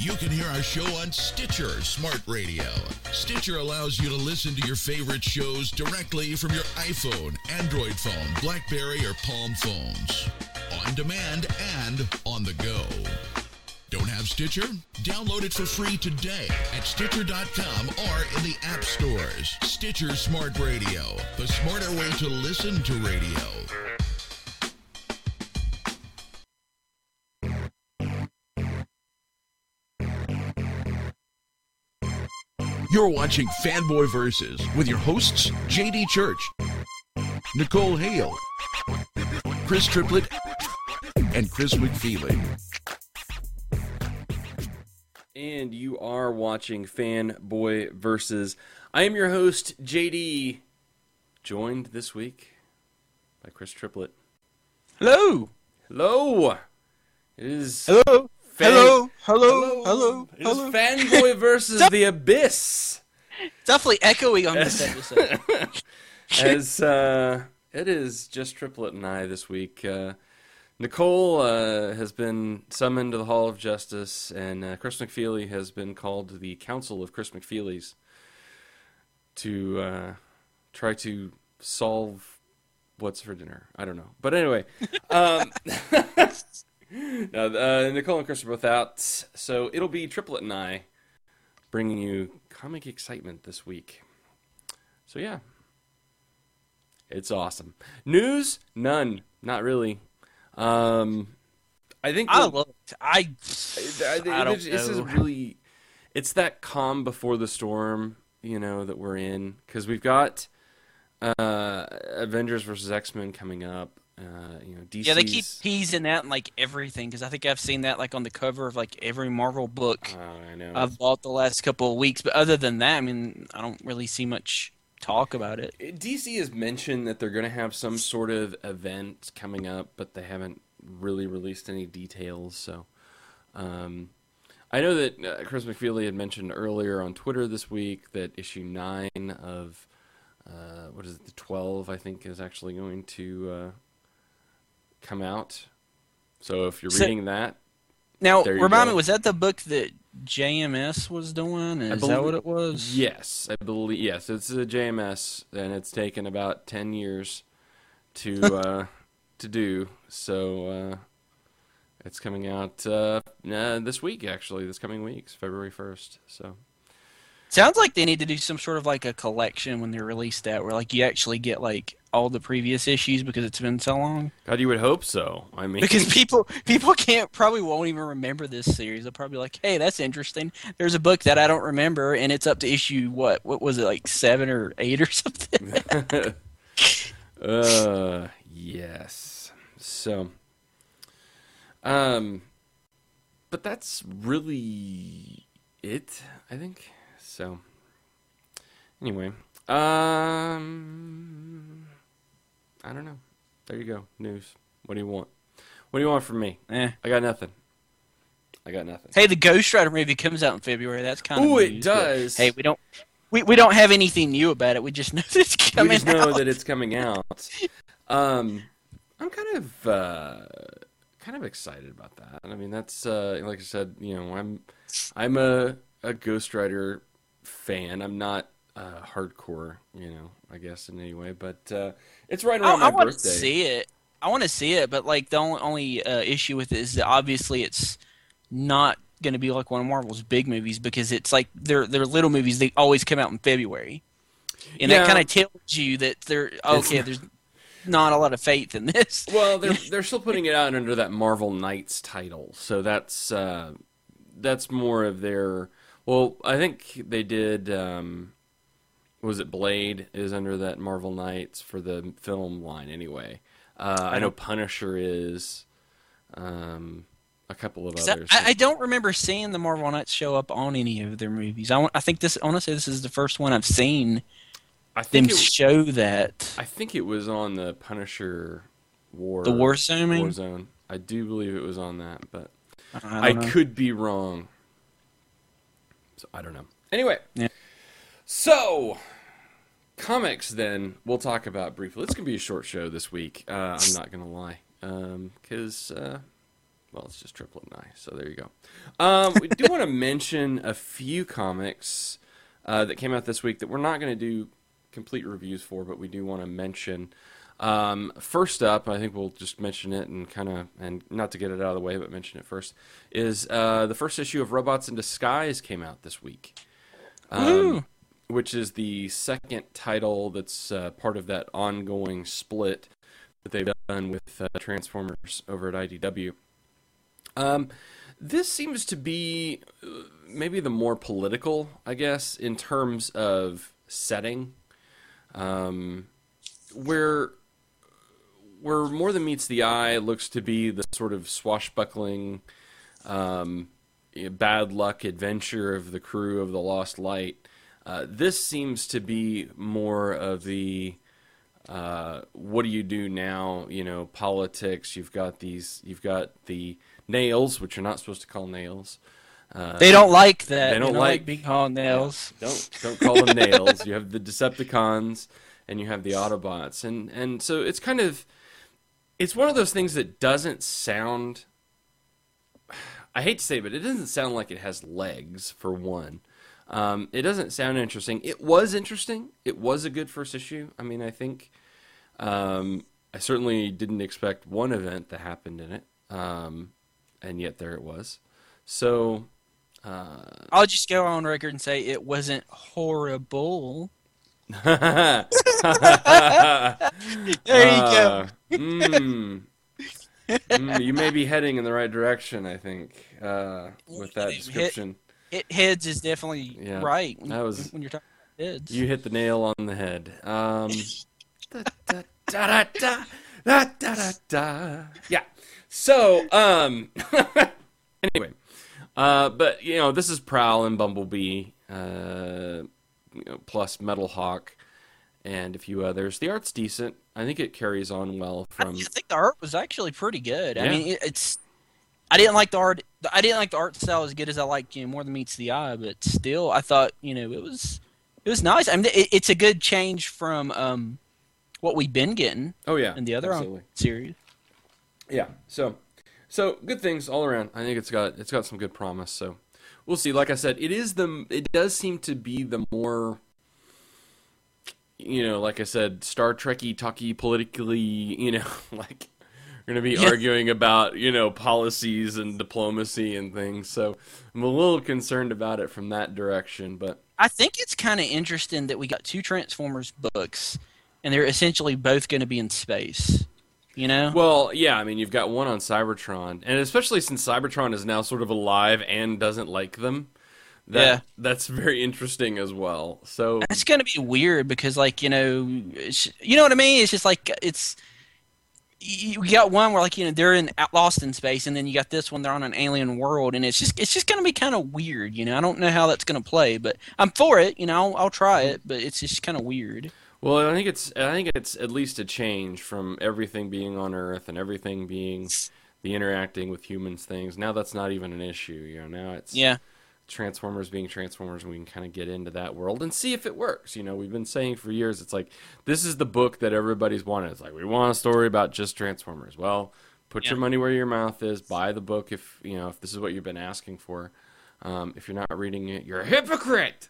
You can hear our show on Stitcher Smart Radio. Stitcher allows you to listen to your favorite shows directly from your iPhone, Android phone, BlackBerry, or Palm phones. On demand and on the go. Don't have Stitcher? Download it for free today at Stitcher.com or in the app stores. Stitcher Smart Radio, the smarter way to listen to radio. You're watching Fanboy Versus with your hosts, J.D. Church, Nicole Hale, Chris Triplett, and Chris McFeely. And you are watching Fanboy Versus. I am your host, JD, joined this week by Chris Triplett. Hello. Hello. It is Hello. Hello. It is Fanboy Versus the Abyss. Definitely echoing on this episode. As it is just Triplett and I this week. Nicole has been summoned to the Hall of Justice, and Chris McFeely has been called to the Council of Chris McFeelys to try to solve what's for dinner. I don't know. But anyway, Nicole and Chris are both out, so it'll be Triplett and I bringing you comic excitement this week. So yeah, it's awesome. News? None. Not really. I think I love it. I don't this know. is really, it's that calm before the storm, that we're in, because we've got Avengers versus X-Men coming up. DC's, Yeah, they keep teasing that in like everything, because I think I've seen that like on the cover of like every Marvel book I know. I've bought the last couple of weeks. But other than that, I mean, I don't really see much talk about it. DC has mentioned that they're going to have some sort of event coming up, but they haven't really released any details. So, I know that Chris McFeely had mentioned earlier on Twitter this week that issue 9 of the 12, I think, is actually going to come out. So if you're reading that, now there you remind go. me, was that the book that JMS was doing? Is that what it was? Yes, I believe. Yes, it's a JMS, and it's taken about 10 years to do. So it's coming out this week, actually. This coming week, February 1st. So Sounds like they need to do some sort of like a collection when they release that, where like you actually get like all the previous issues because it's been so long. God, you would hope so. I mean, Because people probably won't even remember this series. They'll probably be like, "Hey, that's interesting. There's a book that I don't remember, and it's up to issue what was it, like 7 or 8 or something?" Yes. So, but that's really it, I think. So, anyway, I don't know. There you go. News. What do you want? What do you want from me? I got nothing. Hey, the Ghost Rider movie comes out in February. That's kind of Ooh, news, it does. But, hey, we don't have anything new about it. We just know that it's coming We just know out. that it's coming out. I'm kind of excited about that. I mean, that's like I said, I'm a Ghost Rider fan. I'm not hardcore, I guess in any way, but it's right around my I want birthday. to see it. I want to see it, but like the only issue with it is that obviously it's not going to be like one of Marvel's big movies, because it's like they're little movies. They always come out in February, and that kind of tells you that there's not a lot of faith in this. Well, they're still putting it out under that Marvel Knights title, so that's more of their. Well, I think they did. Was it Blade is under that Marvel Knights for the film line anyway? I know Punisher is. A couple of others. I don't remember seeing the Marvel Knights show up on any of their movies. I want to say this is the first one I've seen them show that. I think it was on the Punisher War. The Warzone? Warzone. I do believe it was on that, but I could be wrong. So I don't know. Anyway. Yeah. So, comics then we'll talk about briefly. It's going to be a short show this week. I'm not going to lie. Because Well, it's just Triplet and I, so there you go. We do want to mention a few comics that came out this week that we're not going to do complete reviews for, but we do want to mention. First up, I think we'll just mention it and not to get it out of the way, but mention it first, is the first issue of Robots in Disguise came out this week, which is the second title that's part of that ongoing split that they've done with Transformers over at IDW. This seems to be maybe the more political, I guess, in terms of setting, where More Than Meets the Eye looks to be the sort of swashbuckling, bad luck adventure of the crew of the Lost Light. This seems to be more of the what do you do now? Politics. You've got the nails, which you're not supposed to call nails. They don't like that. They don't like being called nails. Yeah, don't call them nails. You have the Decepticons and you have the Autobots, and so it's kind of one of those things that doesn't sound. I hate to say it, but it doesn't sound like it has legs, for one. It doesn't sound interesting. It was interesting. It was a good first issue. I mean, I think I certainly didn't expect one event that happened in it, and yet there it was. So I'll just go on record and say it wasn't horrible. There you go. You may be heading in the right direction, I think, with that description. Heads is definitely right when you're talking about heads. You hit the nail on the head. Yeah. So, anyway, but this is Prowl and Bumblebee, plus Metal Hawk and a few others. The art's decent. I think it carries on well from. I think the art was actually pretty good. Yeah. I mean, it's. I didn't like the art. I didn't like the art style as good as I like More Than Meets the Eye, but still, I thought it was nice. I mean, it's a good change from what we've been getting. Oh yeah, in the other series. Yeah. So good things all around. I think it's got some good promise. So we'll see. Like I said, it does seem to be the more. Like I said, Star Trek-y, talky, politically, like we're going to be arguing about, policies and diplomacy and things. So I'm a little concerned about it from that direction. But I think it's kind of interesting that we got two Transformers books, and they're essentially both going to be in space. Well, yeah, I mean, you've got one on Cybertron, and especially since Cybertron is now sort of alive and doesn't like them. That's very interesting as well. So it's going to be weird because, like, you know what I mean? It's just like you got one where, like, they're lost in space, and then you got this one, they're on an alien world, and it's just going to be kind of weird. I don't know how that's going to play, but I'm for it. I'll try it, but it's just kind of weird. Well, I think it's at least a change from everything being on Earth and everything being the interacting with humans things. Now that's not even an issue. Now it's Transformers being Transformers, and we can kind of get into that world and see if it works. We've been saying for years, it's like, this is the book that everybody's wanted. It's like, we want a story about just Transformers. Well, put your money where your mouth is. Buy the book if this is what you've been asking for. If you're not reading it, you're a hypocrite.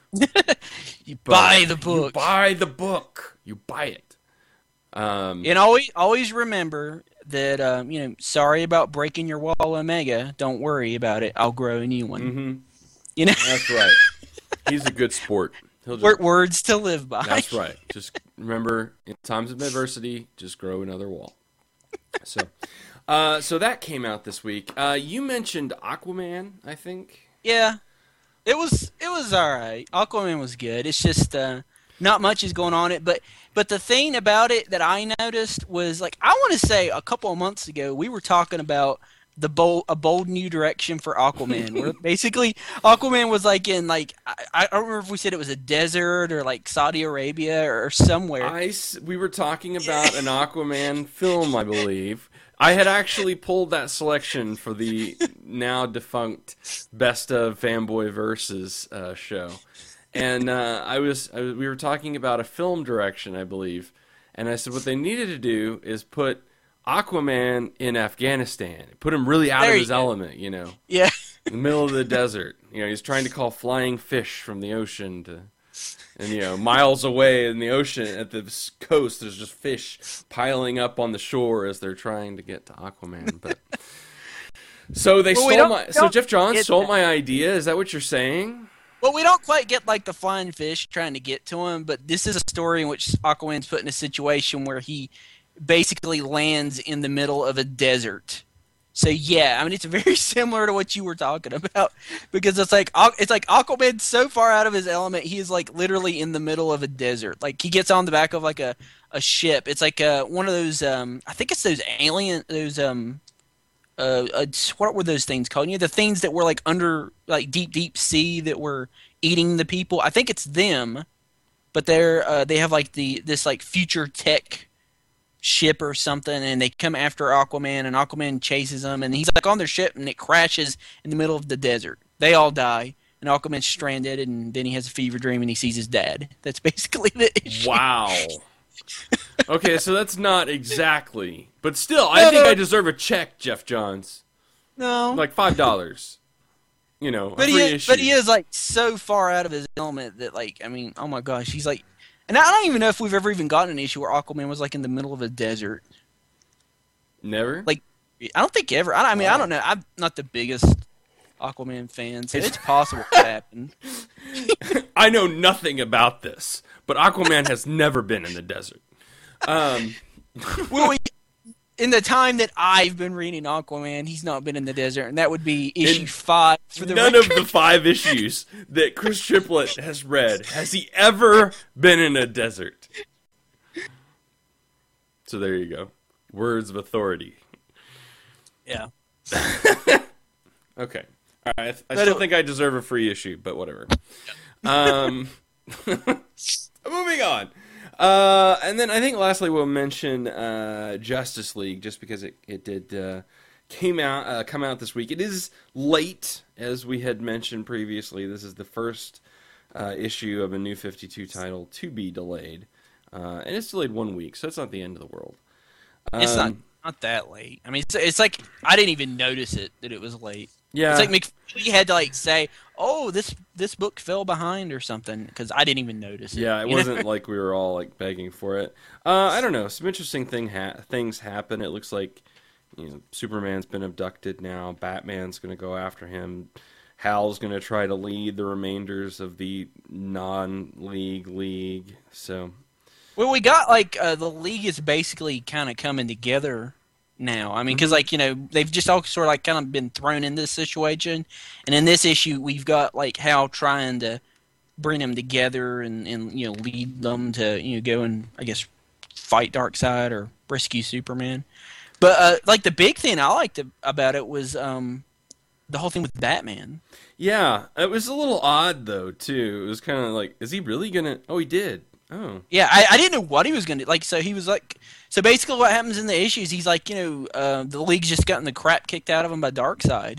Buy the book. You buy the book. You buy it. And always remember that, sorry about breaking your wall, Omega. Don't worry about it. I'll grow a new one. Mm-hmm. That's right. He's a good sport. Words to live by. That's right. Just remember, in times of adversity, just grow another wall. So that came out this week. You mentioned Aquaman, I think. Yeah, it was all right. Aquaman was good. It's just not much is going on it, but the thing about it that I noticed was, like, I want to say a couple of months ago we were talking about a bold new direction for Aquaman, where basically Aquaman was like in, like, I don't remember if we said it was a desert or like Saudi Arabia or somewhere. We were talking about an Aquaman film, I believe. I had actually pulled that selection for the now defunct Best of Fanboy Versus show, and we were talking about a film direction, I believe, and I said what they needed to do is put Aquaman in Afghanistan. It put him really out There of you his go. element, you know. Yeah. In the middle of the desert. You know, he's trying to call flying fish from the ocean to... And, you know, miles away in the ocean at the coast, there's just fish piling up on the shore as they're trying to get to Aquaman. But so they stole my... So Jeff Johns stole my idea? Is that what you're saying? Well, we don't quite get like the flying fish trying to get to him, but this is a story in which Aquaman's put in a situation where he basically lands in the middle of a desert. So yeah, I mean it's very similar to what you were talking about because it's like Aquaman's so far out of his element, he is like literally in the middle of a desert. Like he gets on the back of like a ship. It's like one of those I think it's those what were those things called? You know, the things that were like under like deep sea that were eating the people. I think it's them, but they have like this like future tech ship or something, and they come after Aquaman, and Aquaman chases them, and he's like on their ship, and it crashes in the middle of the desert. They all die, and Aquaman's stranded, and then he has a fever dream, and he sees his dad. That's basically the issue. Wow. Okay, so that's not exactly, but still, I think I deserve a check, Jeff Johns. No, Like $5. You know, but he is like so far out of his element that like I mean, oh my gosh, he's like. And I don't even know if we've ever even gotten an issue where Aquaman was like in the middle of a desert. Never? Like, I don't think ever. I mean, I don't know. I'm not the biggest Aquaman fan, so it's possible to happen. I know nothing about this, but Aquaman has never been in the desert. Well, in the time that I've been reading Aquaman, he's not been in the desert, and that would be issue 5 for the None record. of the 5 issues that Chris Triplett has read has he ever been in a desert. So there you go. Words of authority. Yeah. Okay. All right. I still think I deserve a free issue, but whatever. Moving on. And then I think lastly we'll mention Justice League, just because it did come out this week. It is late, as we had mentioned previously. This is the first issue of a New 52 title to be delayed, and it's delayed 1 week, so it's not the end of the world. It's not that late. I mean, it's like I didn't even notice that it was late. Yeah, it's like McFeely had to like say, "Oh, this book fell behind" or something, because I didn't even notice it. Yeah, it wasn't like we were all like begging for it. I don't know. Some interesting things happen. It looks like Superman's been abducted now. Batman's going to go after him. Hal's going to try to lead the remainders of the non-league league. So, well, we got like the league is basically kind of coming together now. I mean, because like they've just all sort of like kind of been thrown in this situation, and in this issue we've got like Hal trying to bring them together and lead them to go and I guess fight Darkseid or rescue Superman. But like the big thing I liked about it was the whole thing with Batman. Yeah, it was a little odd though too. It was kind of like, is he really gonna? Oh, he did. Oh. Yeah, I didn't know what he was going to... Like, so he was like... So basically what happens in the issues, he's like, the league's just gotten the crap kicked out of him by Darkseid.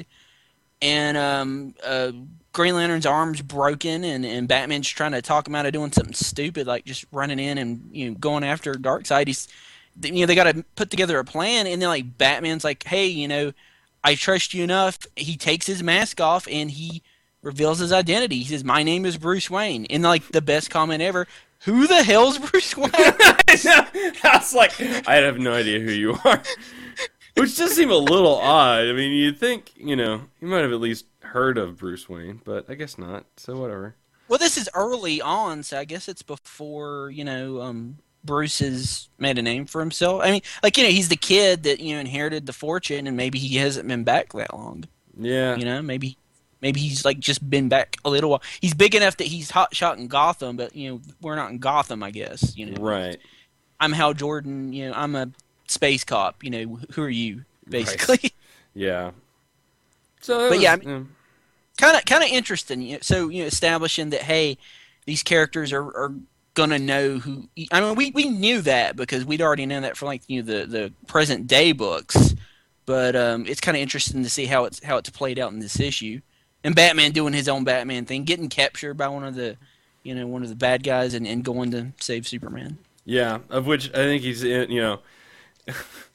And Green Lantern's arm's broken, and Batman's trying to talk him out of doing something stupid, like just running in and going after Darkseid. They got to put together a plan, and then like Batman's like, hey, I trust you enough. He takes his mask off, and he reveals his identity. He says, my name is Bruce Wayne. And like the best comment ever... Who the hell's Bruce Wayne? I was like, I have no idea who you are. Which does seem a little odd. I mean, you'd think, you might have at least heard of Bruce Wayne, but I guess not, so whatever. Well, this is early on, so I guess it's before, Bruce has made a name for himself. I mean, like, he's the kid that, inherited the fortune, and maybe he hasn't been back that long. Yeah. Maybe he's like just been back a little while. He's big enough that he's hot shot in Gotham, but we're not in Gotham, I guess. Right. I'm Hal Jordan. I'm a space cop. Who are you, basically? Right. Yeah. So, but yeah, kind of interesting. So establishing that hey, these characters are gonna know who. I mean, we knew that because we'd already known that from like the present day books. But it's kind of interesting to see how it's played out in this issue. And Batman doing his own Batman thing, getting captured by one of the bad guys and going to save Superman. Yeah, of which I think he's,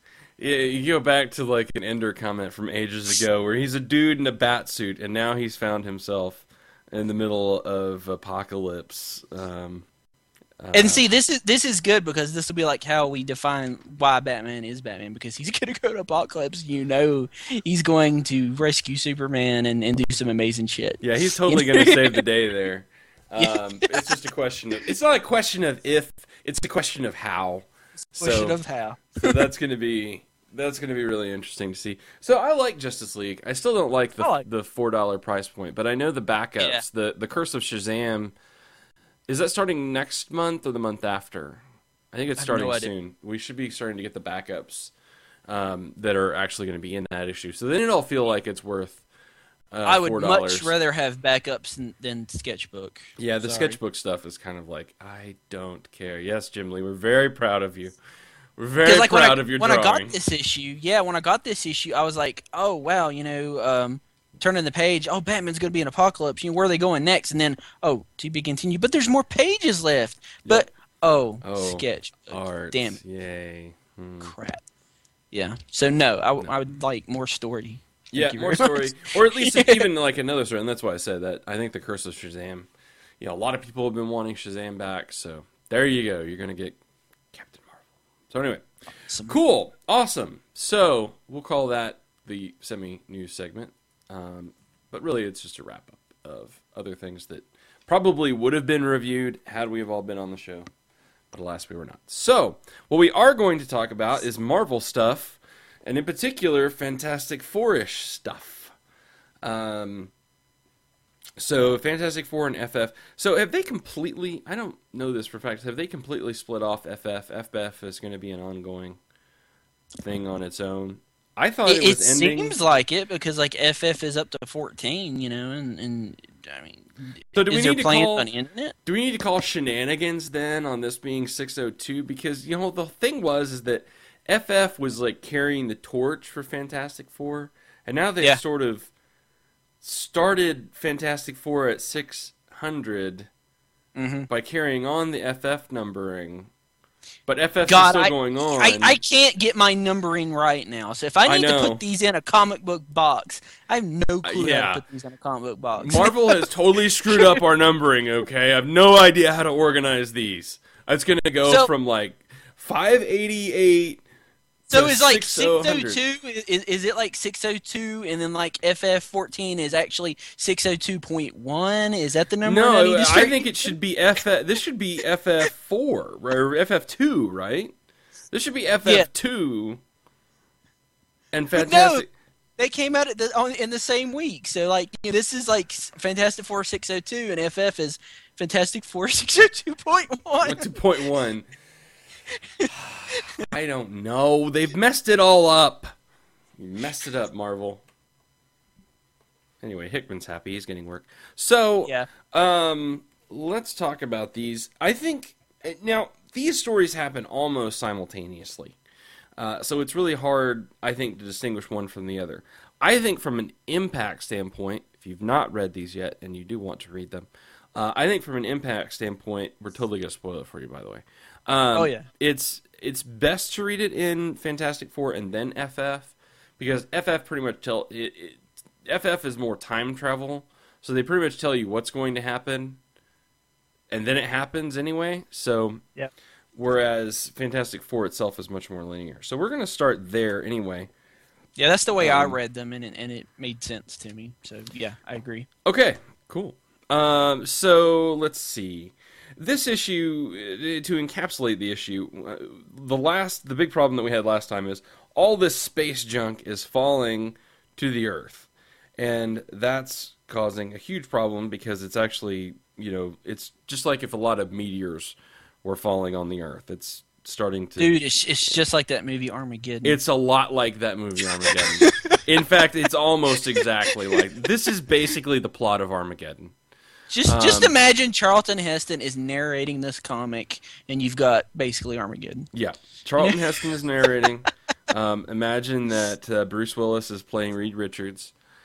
Yeah, you go back to like an Ender comment from ages ago where he's a dude in a bat suit and now he's found himself in the middle of apocalypse. And see, this is good because this will be like how we define why Batman is Batman, because he's going to go to Apocalypse. He's going to rescue Superman and do some amazing shit. Yeah, he's totally going to save the day there. It's just a question of. It's not a question of if. It's a question of how. Question of how. So that's going to be really interesting to see. So I like Justice League. I still don't like the $4 price point, but I know the backups. Yeah. The Curse of Shazam. Is that starting next month or the month after? I think it's starting soon. We should be starting to get the backups that are actually going to be in that issue. So then it'll feel like it's worth I would $4. much rather have backups than Sketchbook. Yeah, the Sketchbook stuff is kind of like, I don't care. Yes, Jim Lee, we're very proud of you. We're very proud of your drawing. When I got this issue, I was like, oh, wow, turning the page, oh, Batman's going to be in Apocalypse. Where are they going next? And then, oh, to be continued. But there's more pages left. But, sketch. Art. Damn it. Yay. Crap. Yeah. So, no, I would like more story. Yeah, more story. Or at least even like another story. And that's why I said that. I think the Curse of Shazam, a lot of people have been wanting Shazam back. So, there you go. You're going to get Captain Marvel. So, anyway. Awesome. Cool. Awesome. So, we'll call that the semi-news segment. But really, it's just a wrap-up of other things that probably would have been reviewed had we have all been on the show. But alas, we were not. So, what we are going to talk about is Marvel stuff, and in particular, Fantastic Four-ish stuff. So, Fantastic Four and FF. So, have they completely, I don't know this for a fact, have they completely split off FF? FF is going to be an ongoing thing on its own. I thought it was ending. It seems like it because like FF is up to 14, and I mean, so do we need to call on internet? Do we need to call shenanigans then on this being 602? Because the thing is that FF was like carrying the torch for Fantastic Four, and now they've sort of started Fantastic Four at 600 by carrying on the FF numbering. But FF is still going on. I can't get my numbering right now. So if I need to put these in a comic book box, I have no clue how to put these in a comic book box. Marvel has totally screwed up our numbering, okay? I have no idea how to organize these. It's going to go from like 588 so is like 602, is it like 602 and then like FF14 is actually 602.1? Is that the number? No, I think it should be this should be FF4 or FF2, right? This should be FF2 and Fantastic. No, they came out in the same week. So like this is like Fantastic Four 602 and FF is Fantastic Four 602.1. 2.1. I don't know. They've messed it all up. You messed it up, Marvel. Anyway, Hickman's happy. He's getting work. So, let's talk about these. I think, now, these stories happen almost simultaneously. So it's really hard, I think, to distinguish one from the other. I think from an impact standpoint, if you've not read these yet and you do want to read them, I think from an impact standpoint, we're totally going to spoil it for you, by the way. It's best to read it in Fantastic Four and then FF, because FF pretty much FF is more time travel, so they pretty much tell you what's going to happen, and then it happens anyway. So, whereas Fantastic Four itself is much more linear. So we're going to start there anyway. Yeah, that's the way I read them, and it made sense to me. So yeah, I agree. Okay, cool. So let's see. This issue, to encapsulate the issue, the big problem that we had last time is all this space junk is falling to the Earth. And that's causing a huge problem because it's actually, it's just like if a lot of meteors were falling on the Earth. It's starting to... Dude, it's just like that movie Armageddon. It's a lot like that movie Armageddon. In fact, it's almost exactly like... This is basically the plot of Armageddon. Just imagine Charlton Heston is narrating this comic, and you've got basically Armageddon. Yeah, Charlton Heston is narrating. Imagine that Bruce Willis is playing Reed Richards,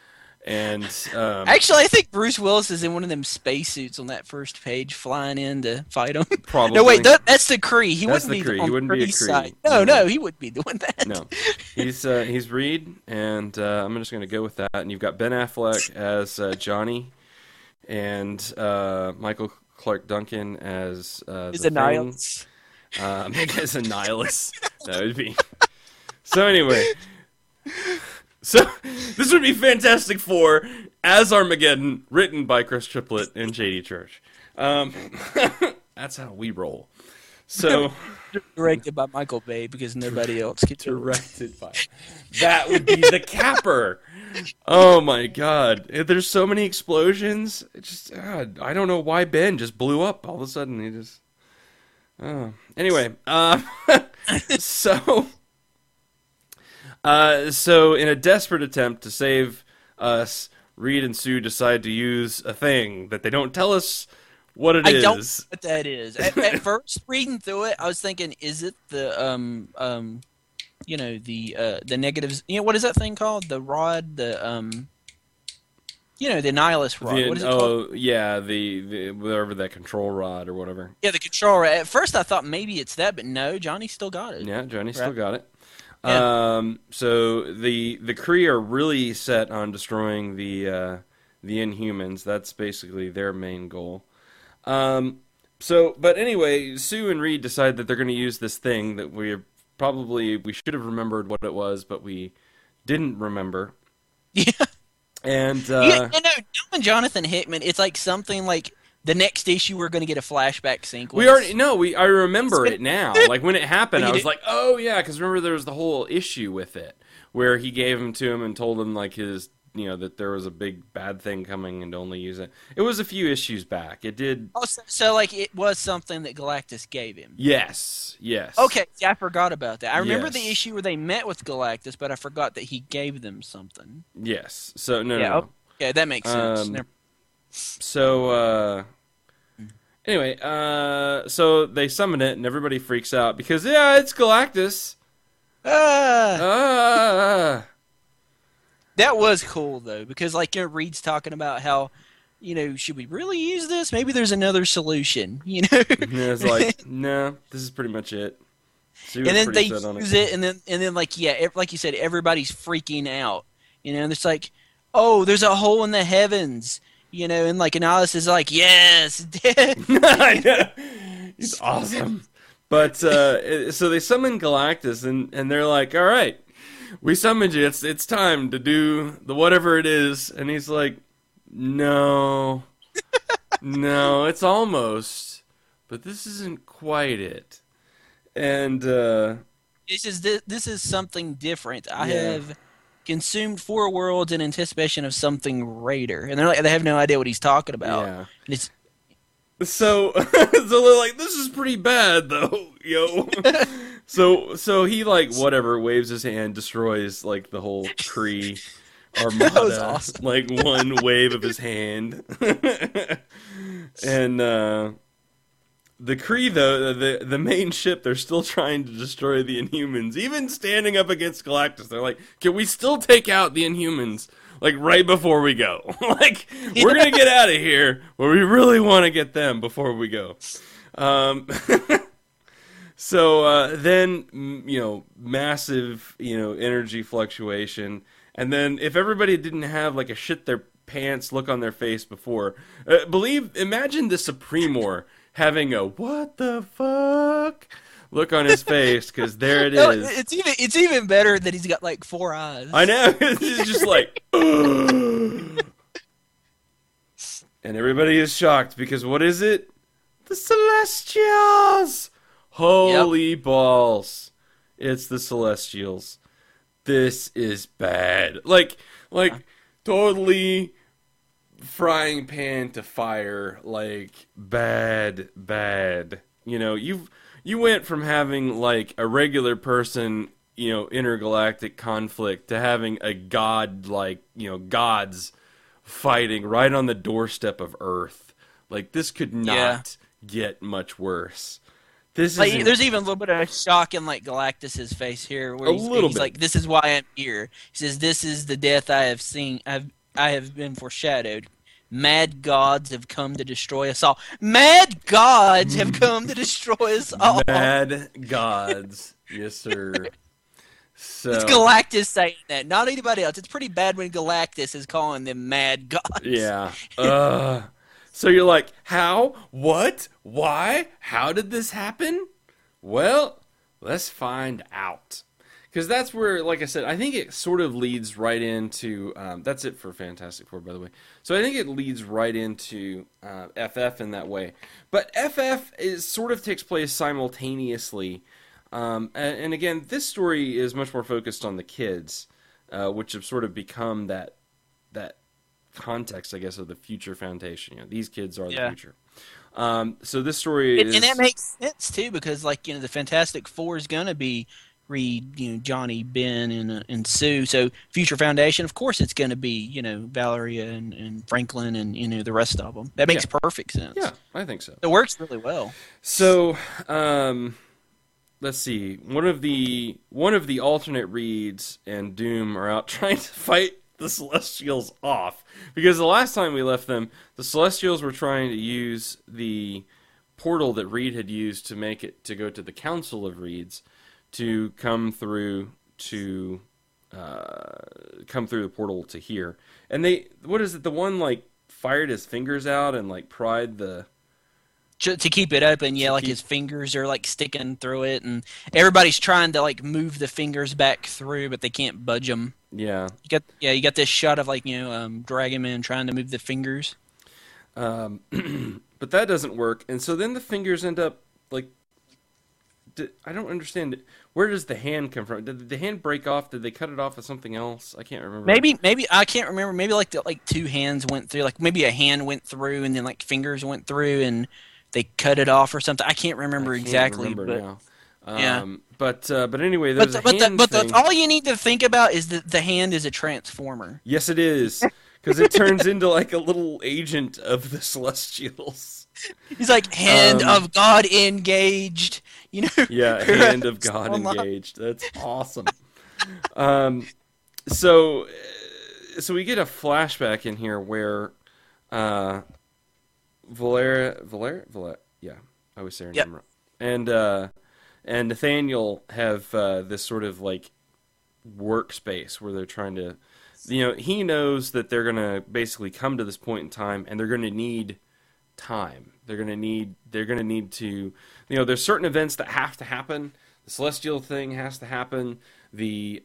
And Actually, I think Bruce Willis is in one of them spacesuits on that first page, flying in to fight him. probably No, wait, that's the Kree. He That's wouldn't the be Kree. on He wouldn't the be a Kree Kree. side. No. No, he wouldn't be doing that. No, he's Reed, and I'm just going to go with that. And you've got Ben Affleck as Johnny, and Michael Clark Duncan as He's the a Thing. nihilist. Maybe as a nihilist. That would be. So anyway, so this would be Fantastic Four as Armageddon, written by Chris Triplett and J.D. Church. That's how we roll. So Directed by Michael Bay because nobody else could do it. directed by. That would be the capper. Oh my God! There's so many explosions. It's just I don't know why Ben just blew up all of a sudden. He just. Oh. Anyway, so in a desperate attempt to save us, Reed and Sue decide to use a thing that they don't tell us what it is. I don't know what that is. At first, reading through it, I was thinking, is it the the negatives? What is that thing called? The rod, the nihilist rod. What is it called? Oh yeah, the whatever, that control rod or whatever. Yeah, the control rod. At first, I thought maybe it's that, but no, Johnny still got it. Yeah, Johnny still Right. got it. Yeah. So the Kree are really set on destroying the Inhumans. That's basically their main goal. But anyway, Sue and Reed decide that they're going to use this thing that we should have remembered what it was, but we didn't remember. Yeah. And knowing Jonathan Hickman, it's like something like the next issue we're going to get a flashback sequence. we already know. I remember it now. Like when it happened, Oh, I you was did? like, oh yeah, because remember there was the whole issue with it where he gave him to him and told him like his. That there was a big bad thing coming and to only use it. It was a few issues back. It did. Oh, so like it was something that Galactus gave him. Yes. Okay, I forgot about that. I remember the Yes. issue where they met with Galactus, but I forgot that he gave them something. Yes. So no. Yeah, No. Okay, that makes sense. So anyway, so they summon it and everybody freaks out because it's Galactus. That was cool though, because Reed's talking about how, should we really use this? Maybe there's another solution. And it's like, no, this is pretty much it. So and then they use it, and then like you said, everybody's freaking out. And it's like, oh, there's a hole in the heavens. And like Annihilus is like, yes, I know. He's awesome. But so they summon Galactus, and they're like, all right, we summoned you. It's time to do the whatever it is. And he's like, no, it's almost, but this isn't quite it. And this is something different. I have consumed 4 worlds in anticipation of something greater, and they have no idea what he's talking about. Yeah. And it's so they're like, this is pretty bad though, yo. So he whatever, waves his hand, destroys the whole Kree armada. That was awesome. One wave of his hand. And the Kree though, the main ship, they're still trying to destroy the Inhumans. Even standing up against Galactus, they're like, can we still take out the Inhumans? Right before we go. We're going to get out of here, but we really want to get them before we go. So then, massive, energy fluctuation. And then if everybody didn't have a shit their pants look on their face before, imagine the Supremor having a what the fuck look on his face, because there it is. It's even better that he's got 4 eyes. I know. It's just like, and everybody is shocked because what is it? The Celestials. Holy balls! It's the Celestials. This is bad. Totally frying pan to fire. Bad. You went from having a regular person, intergalactic conflict to having a god gods fighting right on the doorstep of Earth. This could not get much worse. This is there's even a little bit of shock in Galactus's face here, where he's bit. like, "This is why I'm here." He says, "This is the death I have seen. I have been foreshadowed. Mad gods have come to destroy us all. Mad gods have come to destroy us all. Mad gods. Yes, sir. So, It's Galactus saying that, not anybody else. It's pretty bad when Galactus is calling them mad gods. yeah. So you're like, how? What? Why? How did this happen? Well, let's find out. Because that's where, like I said, I think it sort of leads right into... that's it for Fantastic Four, by the way. So I think it leads right into FF in that way. But FF sort of takes place simultaneously. And again, this story is much more focused on the kids, which have sort of become that context, I guess, of the future Foundation. You know, these kids are the future. So this story is... And that makes sense, too, because, like, you know, the Fantastic Four is going to be Reed, you know, Johnny, Ben, and Sue. So Future Foundation, of course, it's going to be, you know, Valeria and Franklin and, you know, the rest of them. That makes perfect sense. Yeah, I think so. It works really well. So, let's see. One of the alternate Reeds and Doom are out trying to fight the Celestials off, because the last time we left them, the Celestials were trying to use the portal that Reed had used to make it to go to the Council of Reeds to come through the portal to here. And they, what is it? The one like fired his fingers out and like pried the... To keep it open, his fingers are like sticking through it, and everybody's trying to like move the fingers back through, but they can't budge them. Yeah. You got this shot of like, you know, Dragon Man trying to move the fingers. But that doesn't work, and so then the fingers end up like... I don't understand. Where does the hand come from? Did the hand break off? Did they cut it off with something else? I can't remember. Maybe I can't remember. Maybe like two hands went through. Like maybe a hand went through, and then like fingers went through, and they cut it off or something. I can't remember exactly. Now. Yeah. But anyway, there's a hand thing. All you need to think about is that the hand is a transformer. Yes, it is, because it turns into like a little agent of the Celestials. He's like hand of God engaged. You know. Yeah, hand of God engaged. That's awesome. So we get a flashback in here where Valeria, yeah, I always say her name wrong. And Nathaniel have this sort of like workspace where they're trying to, you know, he knows that they're gonna basically come to this point in time, and they're gonna need time. They're gonna need to, you know, there's certain events that have to happen. The Celestial thing has to happen. The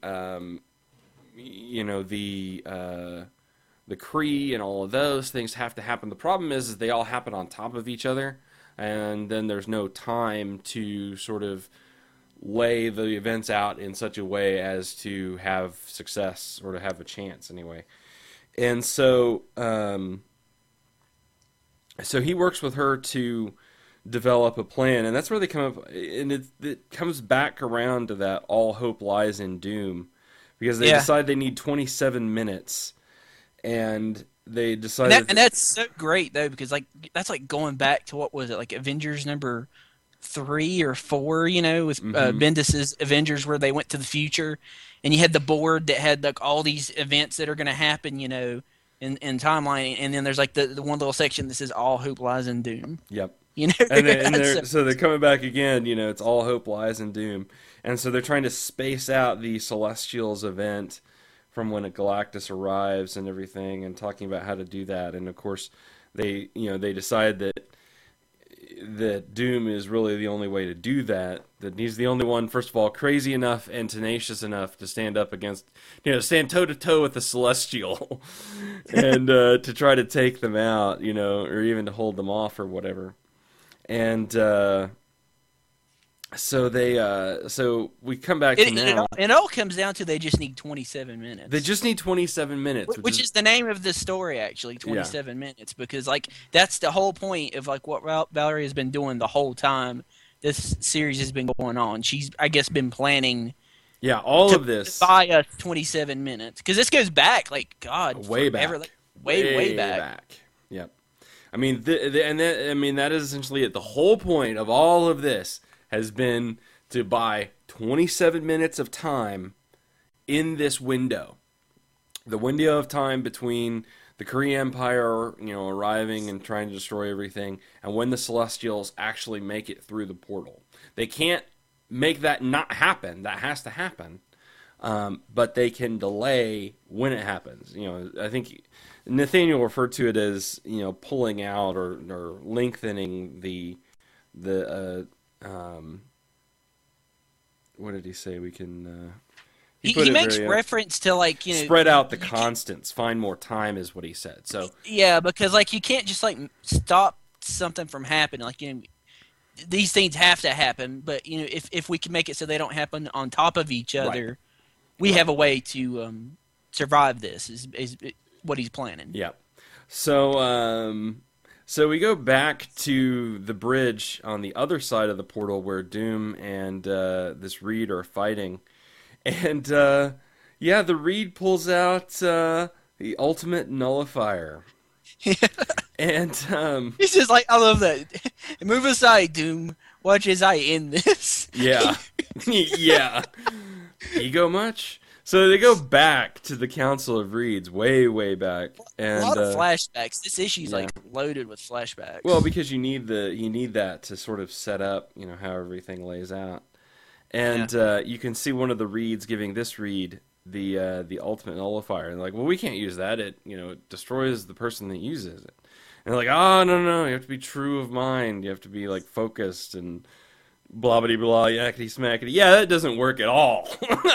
Kree and all of those things have to happen. The problem is they all happen on top of each other, and then there's no time to sort of lay the events out in such a way as to have success or to have a chance anyway. And so so he works with her to develop a plan, and that's where they come up, and it comes back around to that all hope lies in Doom, because they decide they need 27 minutes, and they decide... And that's so great, though, because like that's like going back to, what was it, like Avengers number 3 or 4, you know, with Bendis's Avengers, where they went to the future, and you had the board that had like all these events that are going to happen, you know, in timeline, and then there's like the one little section that says all hope lies in Doom. Yep. You know, so they're coming back again. You know, it's all hope lies in Doom, and so they're trying to space out the Celestials event from when Galactus arrives and everything, and talking about how to do that. And of course, they decide that Doom is really the only way to do that. That he's the only one, first of all, crazy enough and tenacious enough to stand up against, stand toe to toe with the Celestial, and to try to take them out, or even to hold them off or whatever. And so we come back to now. It all comes down to they just need 27 minutes. They just need 27 minutes. Which is the name of the story, actually, 27 minutes. Because, like, that's the whole point of, like, what Valerie has been doing the whole time this series has been going on. She's, I guess, been planning... Yeah, all of this. To buy us 27 minutes. Because this goes back, like, God. Way forever, back. Like, way back. Yep. I mean, that is essentially it. The whole point of all of this has been to buy 27 minutes of time in this window. the window of time between the Kree Empire, arriving and trying to destroy everything, and when the Celestials actually make it through the portal. They can't make that not happen. That has to happen. But they can delay when it happens. I think Nathaniel referred to it as, pulling out or lengthening the what did he say? We can. He makes reference to spread out the constants, find more time is what he said. So yeah, because you can't just stop something from happening. These things have to happen, but if we can make it so they don't happen on top of each other, right. We have a way to survive this. Is what he's planning. Yeah. So we go back to the bridge on the other side of the portal where Doom and this Reed are fighting. And, the Reed pulls out the ultimate nullifier. And, he's just I love that. Move aside, Doom. Watch as I end this. Yeah. Yeah. Ego much? So they go back to the Council of Reeds, way, way back. And, a lot of flashbacks. This issue's loaded with flashbacks. Well, because you need that to sort of set up, how everything lays out. And you can see one of the Reeds giving this Reed the ultimate nullifier. And they're like, well, we can't use that. It destroys the person that uses it. And they're like, oh, no, you have to be true of mind. You have to be focused and blah blah blah yakety smackety. Yeah, that doesn't work at all.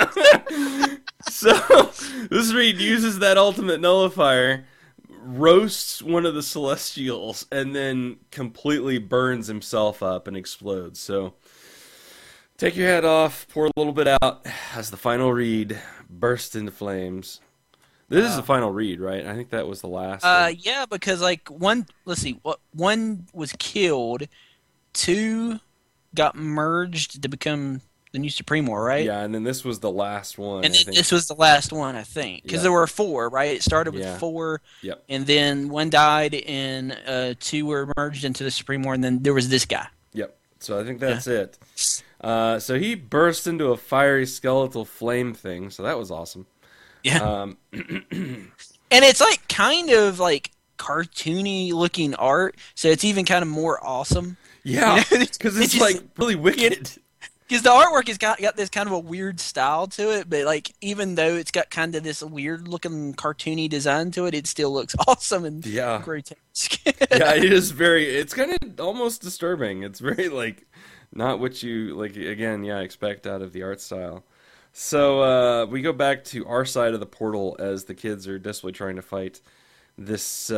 So this Reed uses that ultimate nullifier, roasts one of the Celestials, and then completely burns himself up and explodes. So take your hat off, pour a little bit out as the final Reed bursts into flames. This is the final Reed, right? I think that was the last. Yeah, because one was killed, 2 got merged to become the new Supreme War, right? Yeah, and then this was the last one. And this was the last one, I think, because there were 4, right? It started with 4, yep. And then 1 died, and 2 were merged into the Supreme War, and then there was this guy. Yep. So I think that's it. So he burst into a fiery skeletal flame thing, so that was awesome. Yeah. And it's kind of cartoony looking art, so it's even kind of more awesome. Yeah, because it's really wicked. Because the artwork has got this kind of a weird style to it, but even though it's got kind of this weird looking cartoony design to it, it still looks awesome and grotesque. Yeah, it is it's kind of almost disturbing. It's very not what you expect out of the art style. So we go back to our side of the portal as the kids are desperately trying to fight this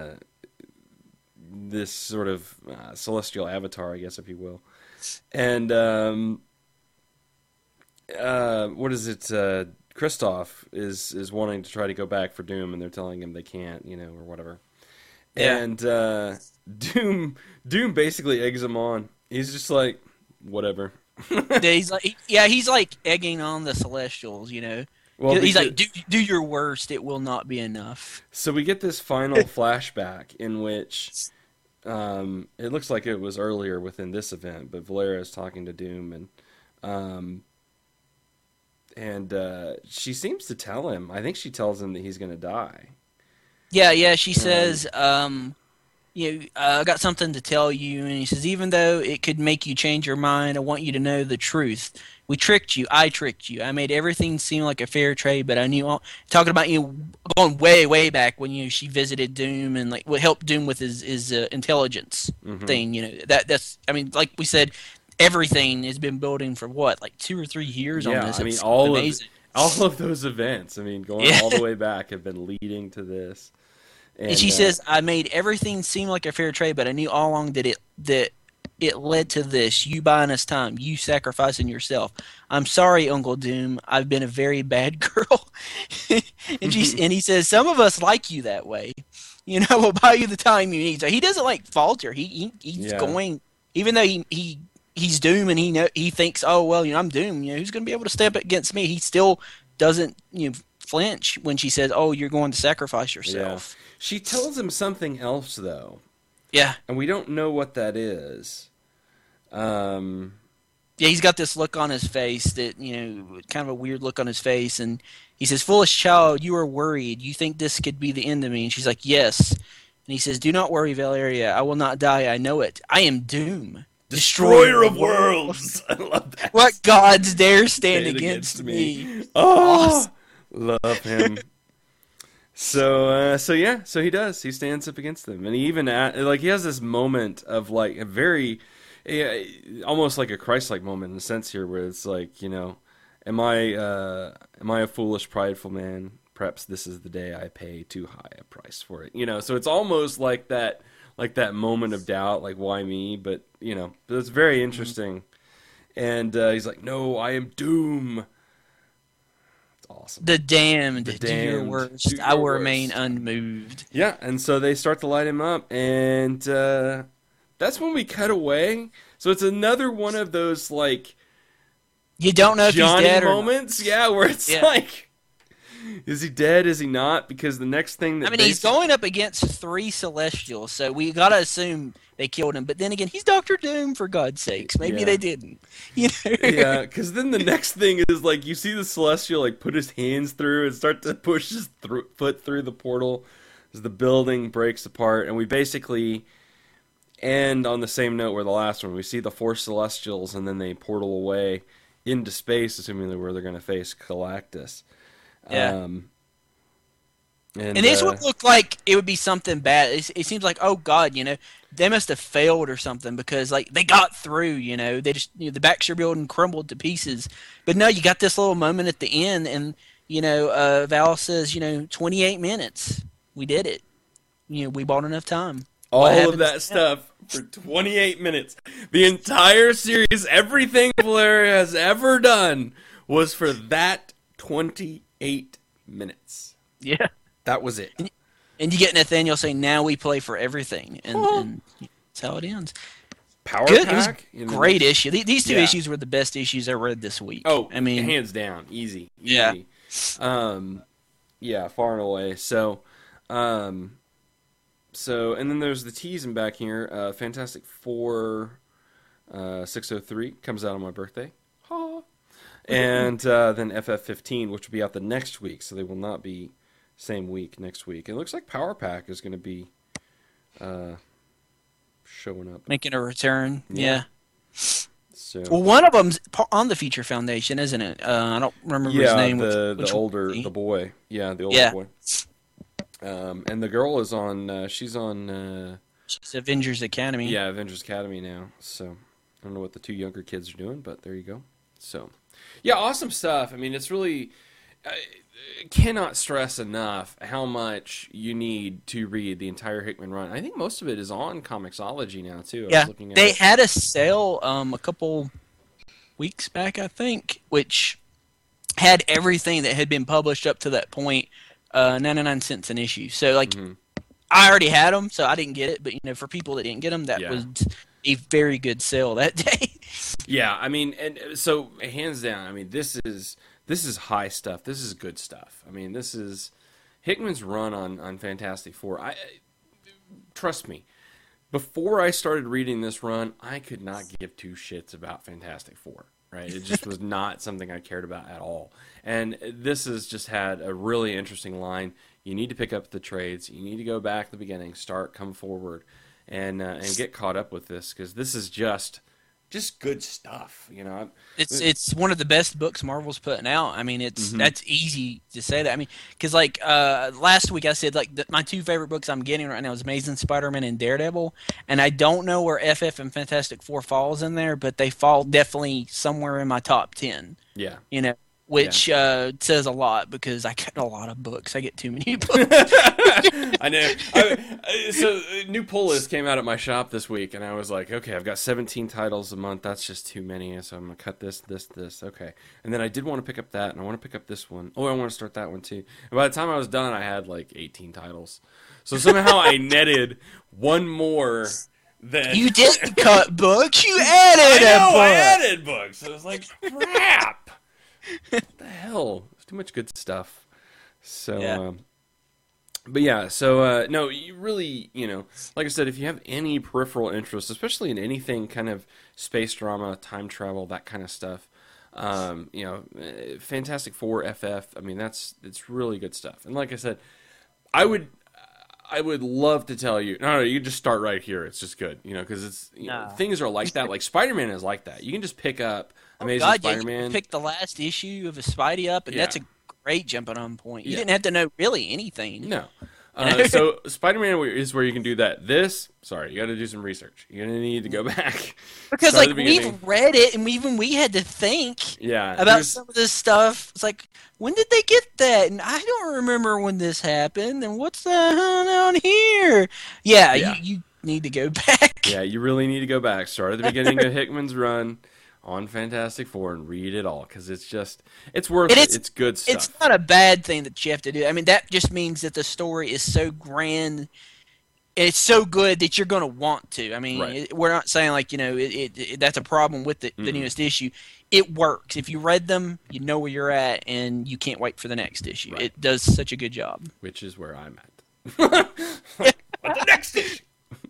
this sort of celestial avatar, I guess, if you will. And what is it? Kristoff is wanting to try to go back for Doom, and they're telling him they can't, or whatever. Yeah. And Doom basically eggs him on. He's just whatever. He's egging on the Celestials, Well, he's do your worst. It will not be enough. So we get this final flashback in which it looks like it was earlier within this event, but Valera is talking to Doom, and she seems to tell him. I think she tells him that he's going to die. Yeah. She says, I got something to tell you. And he says, even though it could make you change your mind, I want you to know the truth. We tricked you. I tricked you. I made everything seem like a fair trade, but I knew talking about going way, way back when she visited Doom and helped Doom with his intelligence thing. That's like we said, everything has been building for 2 or 3 years on this. It's amazing. All of those events, going all the way back, have been leading to this. And she says, I made everything seem like a fair trade, but I knew all along that it led to this. You buying us time. You sacrificing yourself. I'm sorry, Uncle Doom. I've been a very bad girl. and he says, some of us like you that way. We'll buy you the time you need. So he doesn't falter. He's going, even though he's Doom and he thinks, oh, well, I'm Doom. Who's going to be able to step against me? He still doesn't, flinch when she says, oh, you're going to sacrifice yourself. Yeah. She tells him something else, though. Yeah. And we don't know what that is. Yeah, he's got this look on his face that, kind of a weird look on his face, and he says, "Foolish child, you are worried. You think this could be the end of me." And she's like, "Yes." And he says, "Do not worry, Valeria. I will not die. I know it. I am Doom. Destroyer of worlds. I love that. What gods dare stand against me?" Oh, love him. So he does. He stands up against them, and he even he has this moment of like a very, almost like a Christ-like moment in a sense here, where it's like, am I a foolish, prideful man? Perhaps this is the day I pay too high a price for it. So it's almost like that moment of doubt, like why me? But it's very interesting. And he's like, "No, I am Doom." Awesome. The damned, do your worst. I will remain unmoved. Yeah, and so they start to light him up, and that's when we cut away. So it's another one of those like you don't know if Johnny he's dead moments, where it's like, is he dead? Is he not? Because the next thing that he's going up against 3 Celestials, so we gotta assume they killed him. But then again, he's Doctor Doom, for God's sakes. Maybe they didn't. Yeah, because then the next thing is like you see the Celestial like put his hands through and start to push his foot through the portal as the building breaks apart, and we basically end on the same note where the last one. We see the 4 Celestials, and then they portal away into space, assuming where they're going to face Galactus. Yeah. And this would look like it would be something bad. It seems like, oh God, they must have failed or something, because like they got through, they just the Baxter Building crumbled to pieces. But no, you got this little moment at the end, and Val says, 28 minutes, we did it. We bought enough time. All of that stuff for 28 minutes. The entire series, everything Valeria has ever done was for that 28 minutes. Yeah. That was it. And you get Nathaniel saying, "Now we play for everything." And that's how it ends. Power Good. Pack? It was a great issue. These 2 issues were the best issues I read this week. Oh, hands down. Easy. Yeah. Far and away. So, and then there's the teasing back here. Fantastic Four 603 comes out on my birthday. And then FF15, which will be out the next week, so they will not be same week next week. It looks like Power Pack is going to be showing up, making a return. Yeah. So, well, one of them's on the Feature Foundation, isn't it? I don't remember his name. The boy. Yeah, the older boy. And the girl is on. She's on. She's Avengers Academy. Yeah, Avengers Academy now. So I don't know what the 2 younger kids are doing, but there you go. So, yeah, awesome stuff. It's really. Cannot stress enough how much you need to read the entire Hickman run. I think most of it is on Comixology now too. Yeah, they had a sale a couple weeks back, I think, which had everything that had been published up to that point, 99 cents an issue. So like, I already had them, so I didn't get it. But for people that didn't get them, that was a very good sale that day. Yeah, and so hands down, this is high stuff. This is good stuff. This is Hickman's run on Fantastic Four. Trust me, before I started reading this run, I could not give 2 shits about Fantastic Four. Right? It just was not something I cared about at all. And this has just had a really interesting line. You need to pick up the trades. You need to go back to the beginning, come forward, and get caught up with this, because this is just good stuff, It's one of the best books Marvel's putting out. That's easy to say that. Because last week I said my 2 favorite books I'm getting right now is Amazing Spider-Man and Daredevil, and I don't know where FF and Fantastic Four falls in there, but they fall definitely somewhere in my top 10. Yeah, which says a lot, because I get a lot of books. I get too many books. I know. So new pull list came out at my shop this week, and I was like, okay, I've got 17 titles a month. That's just too many, so I'm going to cut this. Okay. And then I did want to pick up that, and I want to pick up this one. Oh, I want to start that one too. And by the time I was done, I had 18 titles. So somehow I netted one more than... You didn't cut books. You added a book. I added books. I was like, crap. What the hell? There's too much good stuff. So, no, you really, like I said, if you have any peripheral interest, especially in anything kind of space drama, time travel, that kind of stuff, Fantastic Four FF. I mean, it's really good stuff. And like I said, I would love to tell you. No, you just start right here. It's just good, because it's things are like that. Like Spider-Man is like that. You can just pick up Amazing Spider-Man. You pick the last issue of a Spidey up, and that's a great jumping on point. You didn't have to know really anything. No. So Spider-Man is where you can do that. You got to do some research. You're going to need to go back. Because we've read it, and we had to think about some of this stuff. It's like, when did they get that? And I don't remember when this happened. And what's the hell down here? Yeah. You need to go back. Yeah, you really need to go back. Start at the beginning of Hickman's run on Fantastic Four and read it all, because it's worth it. It's good stuff. It's not a bad thing that you have to do. I mean, that just means that the story is so grand and it's so good that you're going to want to. I mean, we're not saying that's a problem with the newest issue. It works. If you read them, you know where you're at, and you can't wait for the next issue. Right. It does such a good job. Which is where I'm at. But the next issue,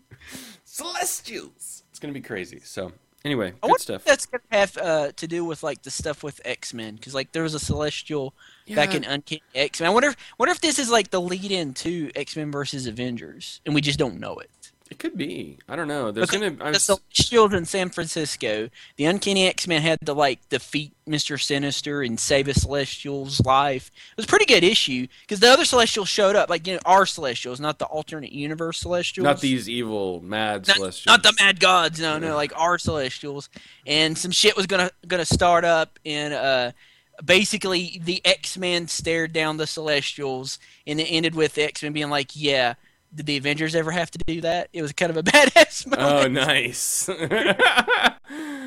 Celestials. It's going to be crazy. So. Anyway, good stuff. That's going to have to do with the stuff with X-Men, because there was a Celestial back in Uncanny X-Men. I wonder if this is the lead-in to X-Men versus Avengers, and we just don't know it. It could be. I don't know. The Celestials in San Francisco, the Uncanny X-Men had to defeat Mr. Sinister and save a Celestial's life. It was a pretty good issue, because the other Celestials showed up, our Celestials, not the alternate universe Celestials. Not these evil, mad Celestials. Not the mad gods, no, our Celestials. And some shit was gonna start up, and basically the X-Men stared down the Celestials, and it ended with the X-Men being did the Avengers ever have to do that? It was kind of a badass moment. Oh, nice. The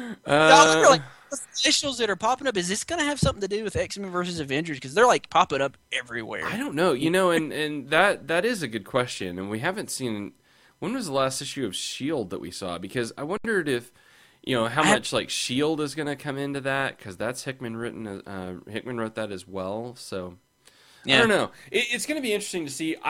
Celestials that are popping up, is this going to have something to do with X-Men versus Avengers? Because they're popping up everywhere. I don't know. And that is a good question. And we haven't seen. When was the last issue of S.H.I.E.L.D. that we saw? Because I wondered if, how much S.H.I.E.L.D. is going to come into that. Because that's Hickman written. Hickman wrote that as well. So I don't know. It's going to be interesting to see.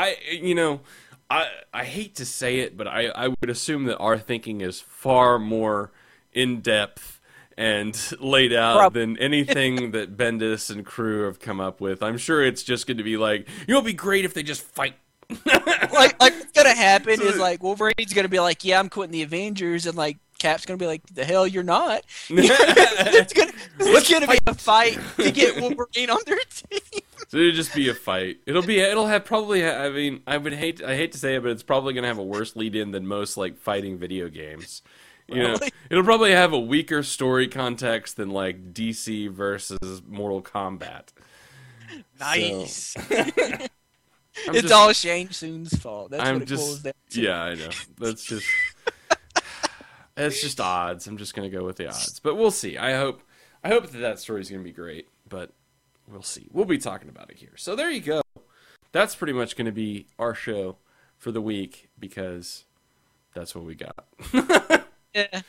I hate to say it, but I would assume that our thinking is far more in-depth and laid out than anything that Bendis and crew have come up with. I'm sure it's just going to be it'd be great if they just fight. What's going to happen is, Wolverine's going to be I'm quitting the Avengers, and, Cap's going to be the hell you're not. It's going to be a fight to get Wolverine on their team. So it'll just be a fight. It'll have probably. I mean, I hate to say it, but it's probably going to have a worse lead-in than most fighting video games. It'll probably have a weaker story context than DC versus Mortal Kombat. Nice. So, it's all Shang Tsung's fault. That's what it boils down to. Yeah, I know. That's just. It's just odds. I'm just going to go with the odds, but we'll see. I hope that story's going to be great, but. We'll see. We'll be talking about it here. So there you go. That's pretty much going to be our show for the week, because that's what we got. Yeah.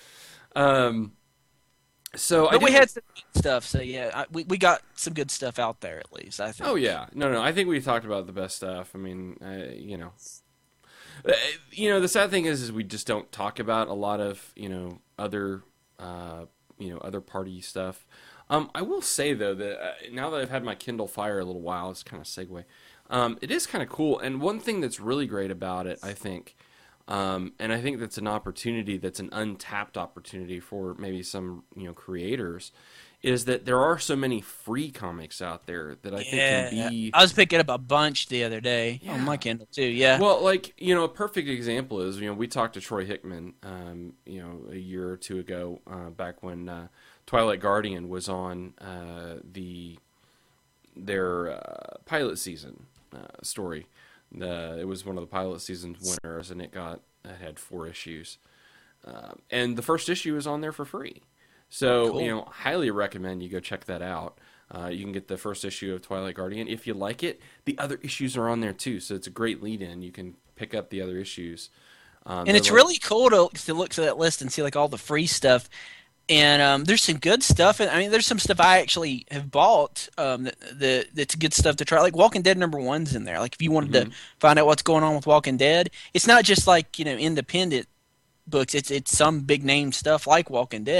But we had some good stuff. So yeah, we got some good stuff out there at least, I think. Oh yeah. No. I think we talked about the best stuff. I mean, the sad thing is we just don't talk about a lot of other other party stuff. I will say, though, that now that I've had my Kindle Fire a little while, it's kind of a segue. It is kind of cool. And one thing that's really great about it, I think, and I think that's an opportunity, that's an untapped opportunity for maybe some creators, is that there are so many free comics out there that I think can be... I was picking up a bunch the other day on my Kindle, too, yeah. Well, a perfect example is, we talked to Troy Hickman, a year or two ago, back when... Twilight Guardian was on their pilot season story. It was one of the pilot season's winners, and it had 4 issues. And the first issue is on there for free. So, cool. Highly recommend you go check that out. You can get the first issue of Twilight Guardian. If you like it, the other issues are on there too, so it's a great lead-in. You can pick up the other issues. And it's really cool to look through that list and see all the free stuff. And there's some good stuff. I mean, there's some stuff I actually have bought that's good stuff to try. Walking Dead #1's in there. If you wanted to find out what's going on with Walking Dead, it's not just independent books. It's some big name stuff like Walking Dead.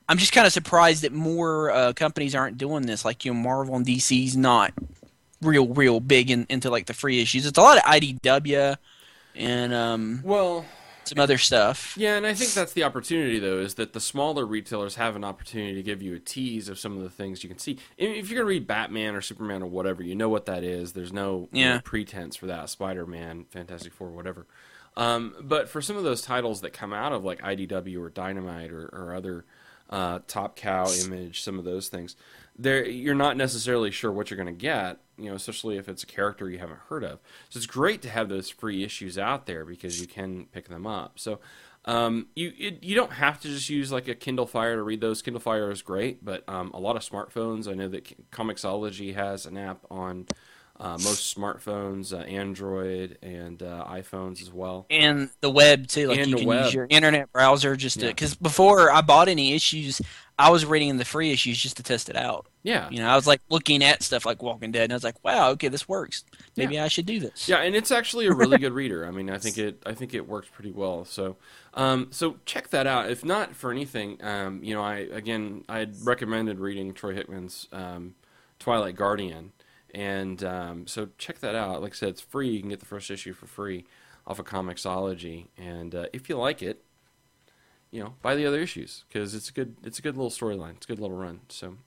I'm just kind of surprised that more companies aren't doing this. Like, Marvel and DC's not real big into like the free issues. It's a lot of IDW and Well, some other stuff. yeah, and I think that's the opportunity, though, is that the smaller retailers have an opportunity to give you a tease of some of the things you can see. If you're going to read Batman or Superman or whatever, you know what that is. There's no pretense for that. Spider-Man, Fantastic Four, whatever. But for some of those titles that come out of like IDW or Dynamite or other Top Cow, Image, some of those things, you're not necessarily sure what you're going to get, especially if it's a character you haven't heard of. So it's great to have those free issues out there because you can pick them up. So you don't have to just use like a Kindle Fire to read those. Kindle Fire is great, but a lot of smartphones, I know that Comixology has an app on most smartphones, Android and iPhones as well. And the web, too. Like, and you the can web. use your internet browser just to... Because before I bought any issues, I was reading the free issues just to test it out. Yeah. I was, like, looking at stuff like Walking Dead, and I was like, wow, okay, this works. Maybe I should do this. Yeah, and it's actually a really good reader. I mean, I think it works pretty well. So so check that out. If not for anything, I recommended reading Troy Hickman's Twilight Guardian. And so check that out. Like I said, it's free. You can get the first issue for free off of Comixology. And if you like it, buy the other issues because it's a good little storyline. It's a good little run. So,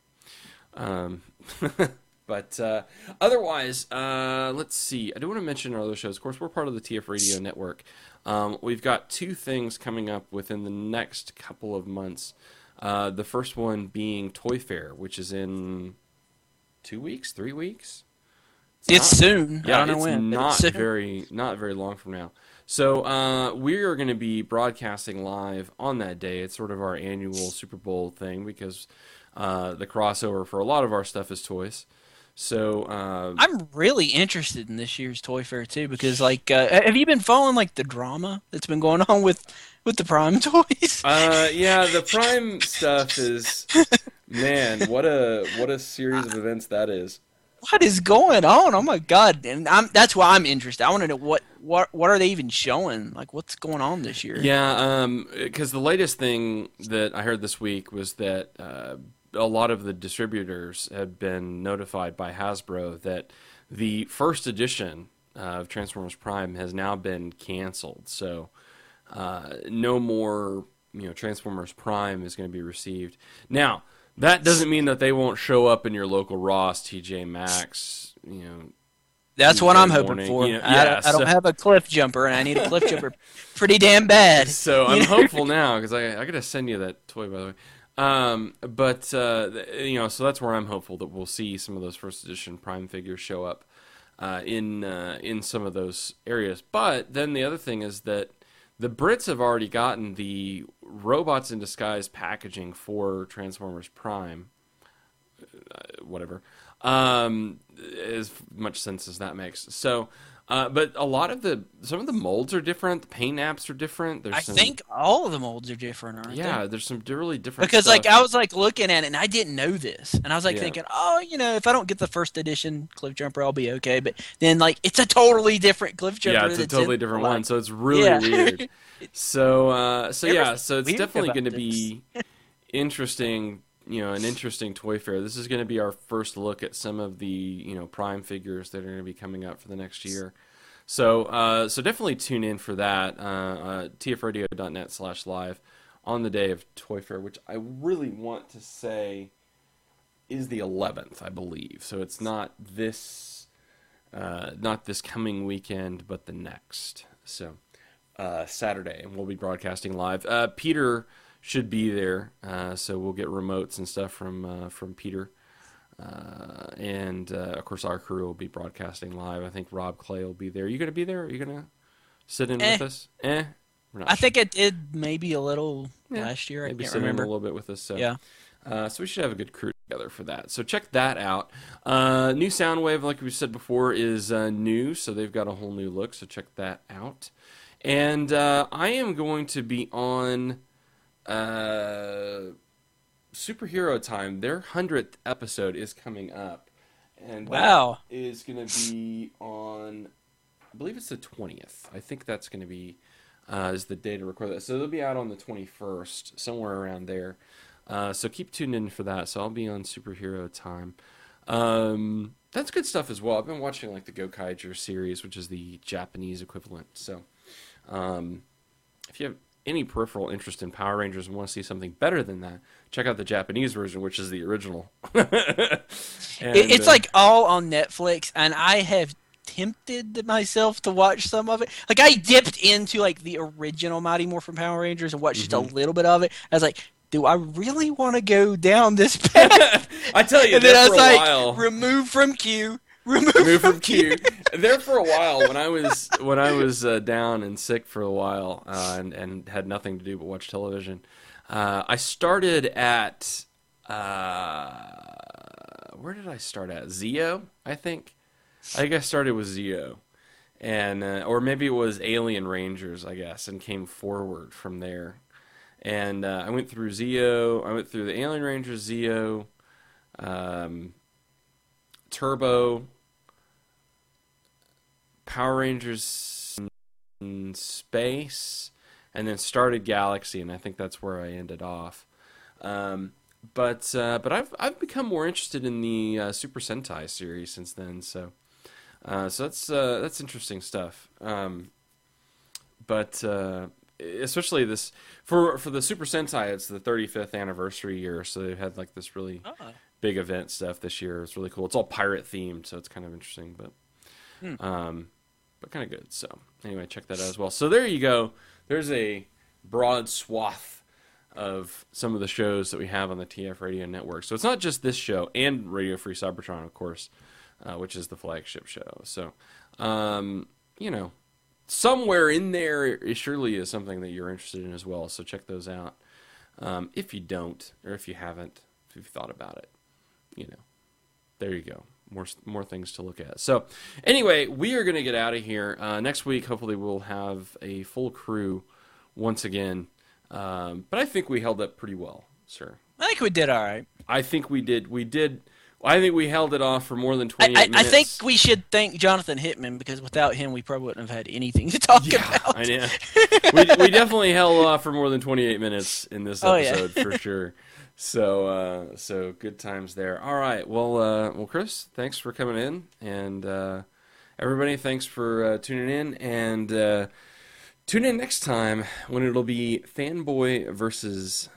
but otherwise, let's see. I do want to mention our other shows. Of course, we're part of the TF Radio Network. We've got 2 things coming up within the next couple of months. The first one being Toy Fair, which is in 2 weeks, 3 weeks. It's soon. Yeah, I don't know when. Not very long from now. So we are going to be broadcasting live on that day. It's sort of our annual Super Bowl thing because the crossover for a lot of our stuff is toys. So I'm really interested in this year's Toy Fair too because, like, have you been following like the drama that's been going on with the Prime toys? Yeah, the Prime stuff is. Man, what a series of events that is. What is going on? Oh my God! And that's why I'm interested. I want to know what are they even showing? Like, what's going on this year? Yeah, because the latest thing that I heard this week was that a lot of the distributors had been notified by Hasbro that the first edition of Transformers Prime has now been canceled. So no more, Transformers Prime is going to be received now. That doesn't mean that they won't show up in your local Ross, TJ Maxx, That's what I'm hoping for. I don't have a cliff jumper, and I need a cliff jumper pretty damn bad. So I'm hopeful now because I got to send you that toy, by the way. So that's where I'm hopeful that we'll see some of those first edition Prime figures show up in some of those areas. But then the other thing is that the Brits have already gotten the Robots in Disguise packaging for Transformers Prime. Whatever. As much sense as that makes. So, but some of the molds are different. The paint apps are different. I think all of the molds are different, aren't they? Yeah, there's some really different because stuff. like I was like looking at it and I didn't know this, and I was like thinking, if I don't get the first edition Cliff Jumper, I'll be okay. But then like it's a totally different Cliff Jumper. Yeah, it's a totally different one. So it's really weird. So it's definitely going to be interesting. An interesting toy fair. This is going to be our first look at some of the Prime figures that are going to be coming up for the next year. So definitely tune in for that. tfradio.net/live on the day of Toy Fair, which I really want to say is the 11th, I believe. So it's not this coming weekend, but the next. So Saturday, and we'll be broadcasting live. Peter should be there, so we'll get remotes and stuff from Peter, and of course our crew will be broadcasting live. I think Rob Clay will be there. Are you going to be there? Are you going to sit in with us? I think it did maybe a little last year. Maybe I can't sit remember. in a little bit with us. So. Yeah. So we should have a good crew together for that. So check that out. New Soundwave, like we said before, is new, so they've got a whole new look. So check that out. And I am going to be on Superhero Time. Their 100th episode is coming up, and wow, that is going to be on, I believe it's the 20th. I think that's going to be is the day to record that. So they'll be out on the 21st, somewhere around there. So keep tuned in for that. So I'll be on Superhero Time. That's good stuff as well. I've been watching like the Gokaiger series, which is the Japanese equivalent. So if you have any peripheral interest in Power Rangers and want to see something better than that, check out the Japanese version, which is the original. It's like all on Netflix, and I have tempted myself to watch some of it. Like I dipped into like the original Mighty Morphin Power Rangers and watched just a little bit of it. I was like, do I really want to go down this path? I tell you, and then I was like, while, remove from queue. Remove from queue. There for a while, when I was down and sick for a while and had nothing to do but watch television, I started at where did I start at? Zeo, I think. I think I started with Zeo, and or maybe it was Alien Rangers, I guess, and came forward from there. And I went through Zeo. I went through the Alien Rangers, Zeo, Turbo, Power Rangers in Space, and then started Galaxy, and I think that's where I ended off. But I've become more interested in the Super Sentai series since then. So that's interesting stuff. But especially this for the Super Sentai, it's the 35th anniversary year, so they've had like this really big event stuff this year. It's really cool. It's all pirate themed, so it's kind of interesting, but kind of good. So anyway, check that out as well. So there you go. There's a broad swath of some of the shows that we have on the TF Radio Network. So it's not just this show and Radio Free Cybertron, of course, which is the flagship show. So, somewhere in there surely is something that you're interested in as well. So check those out. If you don't, or if you haven't, if you've thought about it, there you go. More things to look at. So anyway, we are going to get out of here. Next week, hopefully we'll have a full crew once again. But I think we held up pretty well, sir. I think we did all right. I think we did. I think we held it off for more than 28 minutes. I think we should thank Jonathan Hickman, because without him, we probably wouldn't have had anything to talk about. I know. we definitely held off for more than 28 minutes in this episode, for sure. So good times there. All right. Well, Chris, thanks for coming in, and everybody, thanks for tuning in, and tune in next time when it'll be Fanboy versus.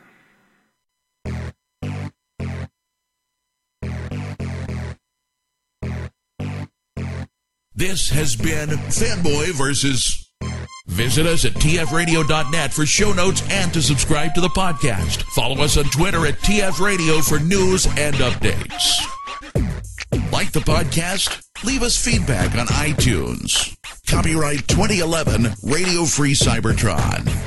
This has been Fanboy versus. Visit us at tfradio.net for show notes and to subscribe to the podcast. Follow us on Twitter at tfradio for news and updates. Like the podcast? Leave us feedback on iTunes. Copyright 2011 Radio Free Cybertron.